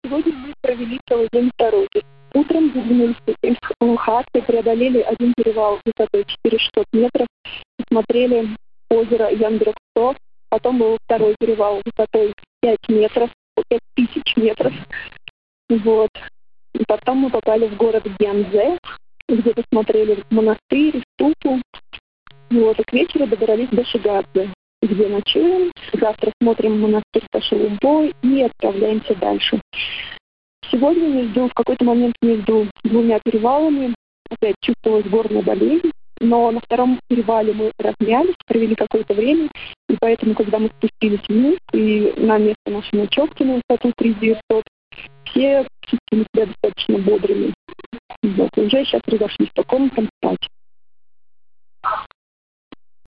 Сегодня мы провели целый день в дороге. Утром выдвинулись из Хатты, преодолели один перевал высотой 400 метров, смотрели озеро Яндекс-Сто, потом был второй перевал высотой 5 метров, 5000 метров. Вот. И потом мы попали в город Гянзе, где посмотрели монастырь, ступу. Вот. И к вечеру добрались до Шигадзе, где ночуем. Завтра смотрим монастырь Ташилумпо и отправляемся дальше. Сегодня в какой-то момент между двумя перевалами опять чувствовалась горная болезнь, но на втором перевале мы размялись, провели какое-то время, и поэтому, когда мы спустились вниз и на место нашей ночевки на высоту 3900, все чувствовали себя достаточно бодрыми. Вот, и уже сейчас разошлись по комнатам спать.